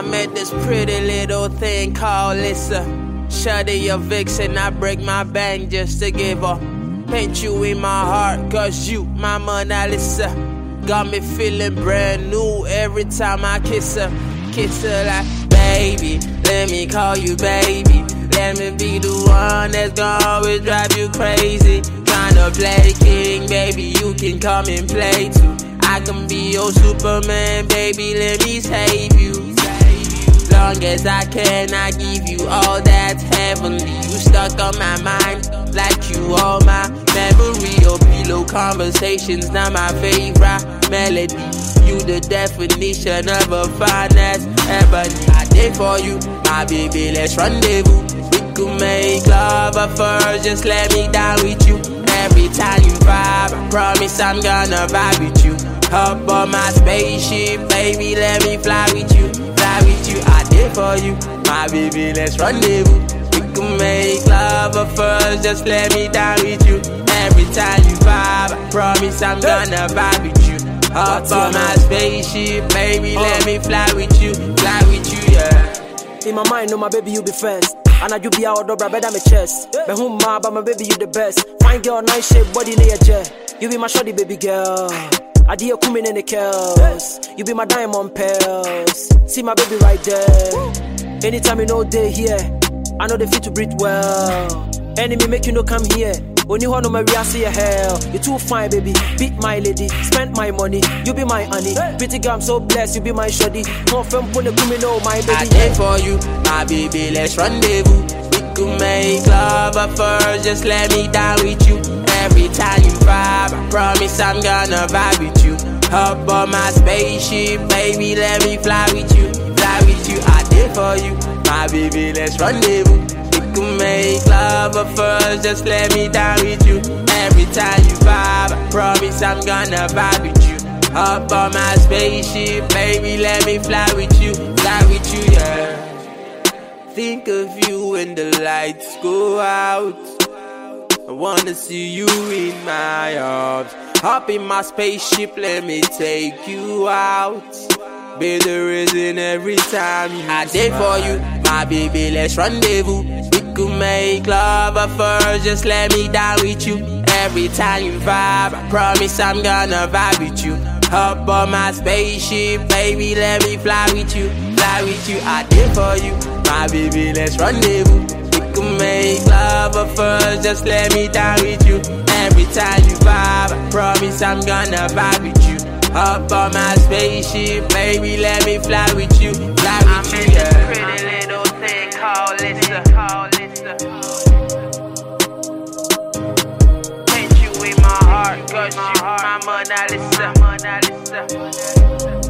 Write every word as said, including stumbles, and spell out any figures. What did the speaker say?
met this pretty little thing called Lisa. Shuddy a vixen, I break my bank just to give her. Paint you in my heart, cause you my Mona Lisa. Got me feeling brand new every time I kiss her. Kiss her like, baby, let me call you baby. Let me be the one that's gonna always drive you crazy. Tryna play king, baby, you can come and play too. I can be your Superman, baby, let me save you. Long as I can, I give you all that's heavenly. You stuck on my mind, like you all my memory. Your pillow conversations, not my favorite melody. You the definition of a finest ebony. I did for you, my baby, let's rendezvous. We could make love, but first just let me down with you. Every time you vibe, I promise I'm gonna vibe with you. Hop on my spaceship, baby, let me fly with you. Fly with you, I did for you, my baby, let's rendezvous. We can make love, but first just let me down with you. Every time you vibe, I promise I'm gonna vibe with you. Hop on my spaceship, baby, let me fly with you. Fly with you, yeah. In my mind, no, my baby, you be first. And I you be out of better my chest. But who ma, but my baby, you the best. Fine girl, nice shape, body near your jet. You be my shorty, baby girl. I dear coming in the curls. You be my diamond pearls. See my baby right there. Anytime you know they here, I know they fit to breathe well. Enemy make you no come here. When you want no Maria, see your hell. You too fine, baby. Beat my lady. Spend my money. You be my honey. Pretty girl, I'm so blessed. You be my shoddy. Confirm when the me know my baby. I did for you, my baby. Let's rendezvous. We could make love, but first just let me down with you. Every time you vibe, I promise I'm gonna vibe with you. Hop on my spaceship, baby. Let me fly with you. Fly with you. I did for you, my baby. Let's rendezvous. We can make love, but first just let me down with you. Every time you vibe, I promise I'm gonna vibe with you. Hop on my spaceship, baby, let me fly with you. Fly with you, yeah. Think of you when the lights go out. I wanna see you in my arms. Hop in my spaceship, let me take you out. Be the reason every time you I did for you, my baby, let's rendezvous. We could make love, but first just let me down with you. Every time you vibe, I promise I'm gonna vibe with you. Hop on my spaceship, baby, let me fly with you. Fly with you, I did for you, my baby, let's rendezvous. We could make love, but first just let me down with you. Every time you vibe, I promise I'm gonna vibe with you. Hop on my spaceship, baby, let me fly with you. Fly with I'm you, yeah. I'm in this pretty little thing called Lisa. Paint you in my heart, cause you my Mona Lisa.